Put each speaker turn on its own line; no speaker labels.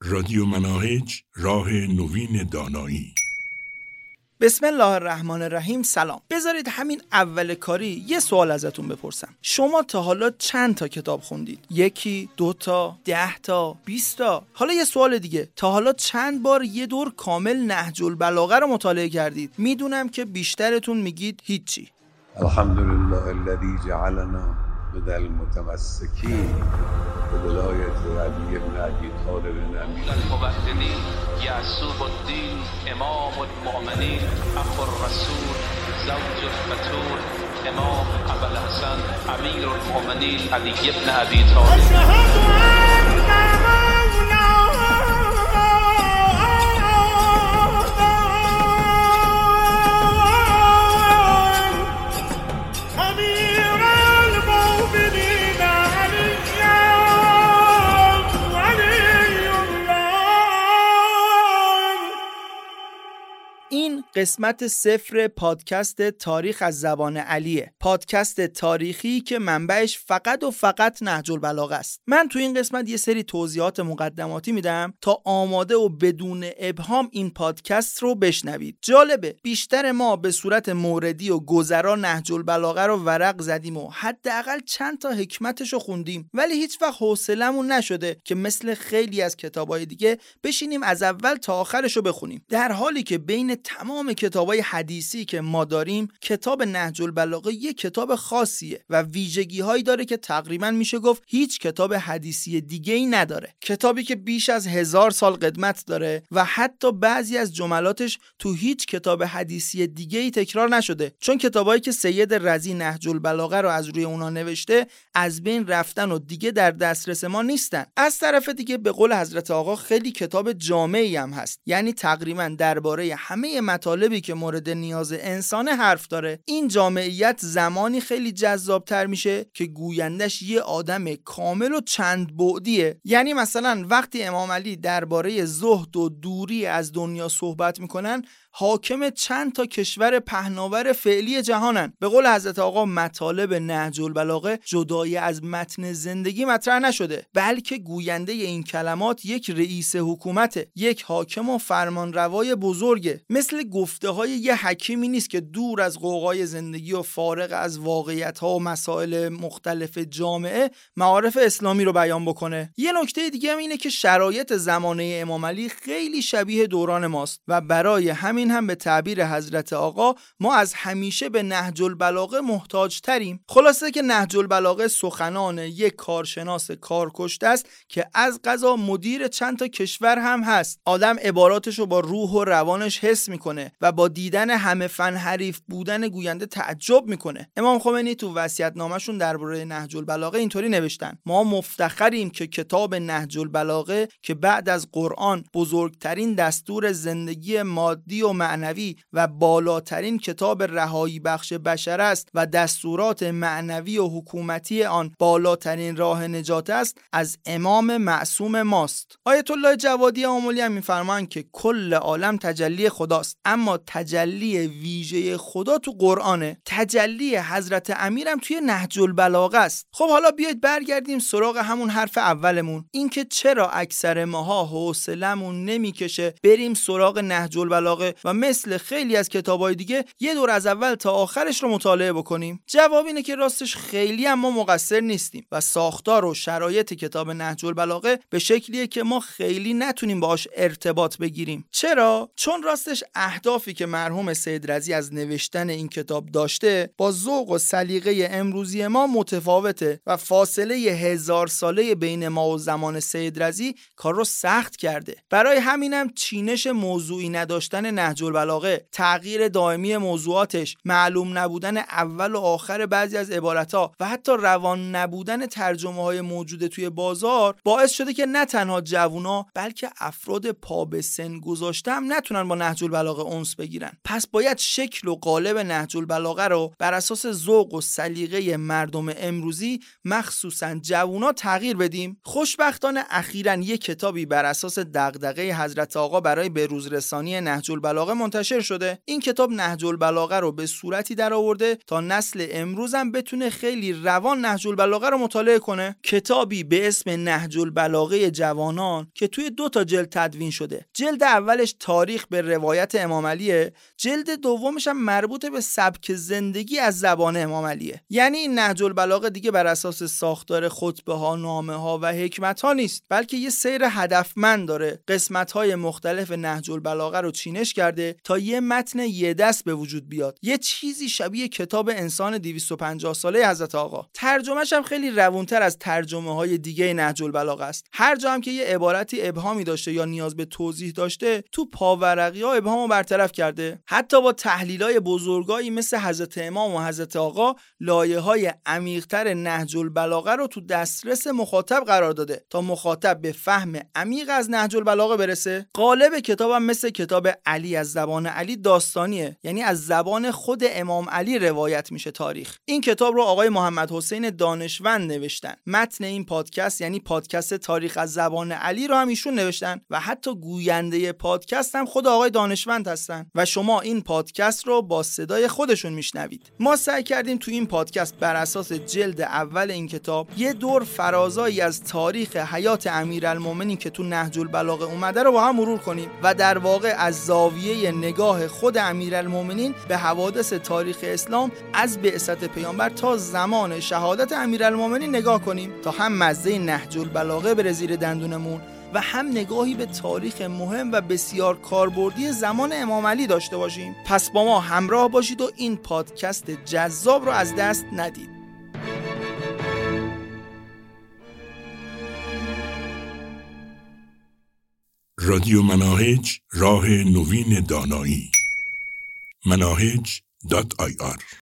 رادیو مناهج، راه نوین دانایی.
بسم الله الرحمن الرحیم. سلام. بذارید همین اول کاری یه سوال ازتون بپرسم. شما تا حالا چند تا کتاب خوندید؟ 1، 2 تا، 10 تا، 20 تا؟ حالا یه سوال دیگه، تا حالا چند بار یه دور کامل نهج البلاغه رو مطالعه کردید؟ میدونم که بیشترتون میگید هیچی.
الحمدلله الذی جعلنا من المتمسکین بولایت علی بن ابی طالب امین
المبدلین یعصوب الدین امام المؤمنین اخو الرسول زوج البتول امام ابوالحسن امیر المؤمنین علی بن ابی طالب.
این قسمت 0 پادکست تاریخ از زبان علیه، پادکست تاریخی که منبعش فقط و فقط نهج البلاغه است. من تو این قسمت یه سری توضیحات مقدماتی میدم تا آماده و بدون ابهام این پادکست رو بشنوید. جالبه بیشتر ما به صورت موردی و گذرا نهج البلاغه رو ورق زدیم و حداقل چند تا حکمتش رو خوندیم، ولی هیچ وقت حوصلمون نشده که مثل خیلی از کتابای دیگه بشینیم از اول تا آخرش رو بخونیم. در حالی که بین تمام کتابای حدیثی که ما داریم، کتاب نهج البلاغه یک کتاب خاصیه و ویژگی‌هایی داره که تقریباً میشه گفت هیچ کتاب حدیثی دیگه‌ای نداره. کتابی که بیش از 1000 سال قدمت داره و حتی بعضی از جملاتش تو هیچ کتاب حدیثی دیگه‌ای تکرار نشده، چون کتابایی که سید رضی نهج البلاغه رو از روی اونا نوشته از بین رفتن و دیگه در دسترس ما نیستن. از طرف دیگه به قول حضرت آقا خیلی کتاب جامعی هم هست، یعنی تقریباً درباره همه مطالبی که مورد نیاز انسان حرف داره. این جامعیت زمانی خیلی جذابتر میشه که گویندش یه آدم کامل و چند بعدیه. یعنی مثلا وقتی امام علی درباره زهد و دوری از دنیا صحبت میکنن، حاکم چند تا کشور پهناور فعلی جهانن. به قول حضرت آقا مطالب نهج البلاغه جدای از متن زندگی مطرح نشده، بلکه گوینده این کلمات یک رئیس حکومته، یک حاکم و فرمانروای بزرگه. مثل گفته های یه حکیمی نیست که دور از قوقای زندگی و فارغ از واقعیت ها و مسائل مختلف جامعه معارف اسلامی رو بیان بکنه. یه نکته دیگه هم اینه که شرایط زمانه امام علی خیلی شبیه دوران ماست و برای همین هم به تعبیر حضرت آقا ما از همیشه به نهج البلاغه محتاج تریم. خلاصه که نهج البلاغه سخنان یک کارشناس کارکشته است که از قضا مدیر چند تا کشور هم هست. آدم عباراتشو با روح و روانش حس میکنه و با دیدن همه فن حریف بودن گوینده تعجب میکنه. امام خمینی تو وصیت‌نامه‌شون درباره نهج البلاغه اینطوری نوشتن: ما مفتخریم که کتاب نهج البلاغه که بعد از قرآن بزرگترین دستور زندگی مادی و معنوی و بالاترین کتاب رهایی بخش بشر است و دستورات معنوی و حکومتی آن بالاترین راه نجات است، از امام معصوم ماست. آیت الله جوادی آملی هم می‌فرمایند که کل عالم تجلی خداست، اما تجلی ویژه خدا تو قرآنه. تجلی حضرت امیرم توی نهج البلاغه است. خب حالا بیایید برگردیم سراغ همون حرف اولمون، اینکه چرا اکثر ماها حوصلمون نمیکشه بریم سراغ نهج البلاغه و مثل خیلی از کتابای دیگه یه دور از اول تا آخرش رو مطالعه بکنیم. جواب اینه که راستش خیلی هم ما مقصر نیستیم و ساختار و شرایط کتاب نهج البلاغه به شکلیه که ما خیلی نتونیم باهاش ارتباط بگیریم. چرا؟ چون راستش اهدافی که مرحوم سید رضی از نوشتن این کتاب داشته با ذوق و سلیقه امروزی ما متفاوته و فاصله 1000 ساله بین ما و زمان سید رضی کار رو سخت کرده. برای همینم چینش موضوعی نداشتن نهج البلاغه، تغییر دائمی موضوعاتش، معلوم نبودن اول و آخر بعضی از عبارت‌ها و حتی روان نبودن ترجمه‌های موجوده توی بازار باعث شده که نه تنها جوونا بلکه افراد پا به سن گذاشته هم نتونن با نهج البلاغه انس بگیرن. پس باید شکل و قالب نهج البلاغه رو بر اساس ذوق و سلیقه مردم امروزی مخصوصا جوونا تغییر بدیم. خوشبختانه اخیراً یک کتابی بر اساس دغدغه حضرت آقا برای بروز رسانی نهج البلاغه البلاغه منتشر شده. این کتاب نهج البلاغه رو به صورتی درآورده تا نسل امروز هم بتونه خیلی روان نهج البلاغه رو مطالعه کنه. کتابی به اسم نهج البلاغه جوانان که توی 2 جلد تدوین شده. جلد اولش تاریخ به روایت امام علیه، جلد دومش هم مربوط به سبک زندگی از زبان امام علیه. یعنی این نهج البلاغه دیگه بر اساس ساختار خطبه ها، نامه ها و حکمت ها نیست، بلکه یه سیر هدفمند داره. قسمت های مختلف نهج البلاغه رو چینش کرده تا یه متن یه دست به وجود بیاد، یه چیزی شبیه کتاب انسان 250 ساله حضرت آقا. ترجمه‌ش هم خیلی روونتر از ترجمه های دیگه نهج البلاغه است. هر جا هم که یه عبارتی ابهامی داشته یا نیاز به توضیح داشته، تو پاورقی‌ها ابهامو برطرف کرده. حتی با تحلیل‌های بزرگایی مثل حضرت امام و حضرت آقا، لایه‌های عمیق‌تر نهج البلاغه رو تو دسترس مخاطب قرار داده تا مخاطب به فهم عمیق از نهج البلاغه برسه. قالب کتابم مثل کتاب علی از زبان علی داستانیه، یعنی از زبان خود امام علی روایت میشه تاریخ. این کتاب رو آقای محمد حسین دانشوند نوشتن. متن این پادکست یعنی پادکست تاریخ از زبان علی رو هم ایشون نوشتن و حتی گوینده پادکست هم خود آقای دانشوند هستن و شما این پادکست رو با صدای خودشون میشنوید. ما سعی کردیم تو این پادکست بر اساس جلد اول این کتاب یه دور فرازایی از تاریخ حیات امیرالمومنین که تو نهج البلاغه اومده رو با هم مرور کنیم و در واقع از زاویه نگاه خود امیرالمومنین به حوادث تاریخ اسلام از بعثت پیامبر تا زمان شهادت امیرالمومنین نگاه کنیم تا هم مزه نهج البلاغه بره زیر دندونمون و هم نگاهی به تاریخ مهم و بسیار کاربردی زمان امام علی داشته باشیم. پس با ما همراه باشید و این پادکست جذاب رو از دست ندید.
رادیو مناهج، راه نوین دانایی. مناهج.ir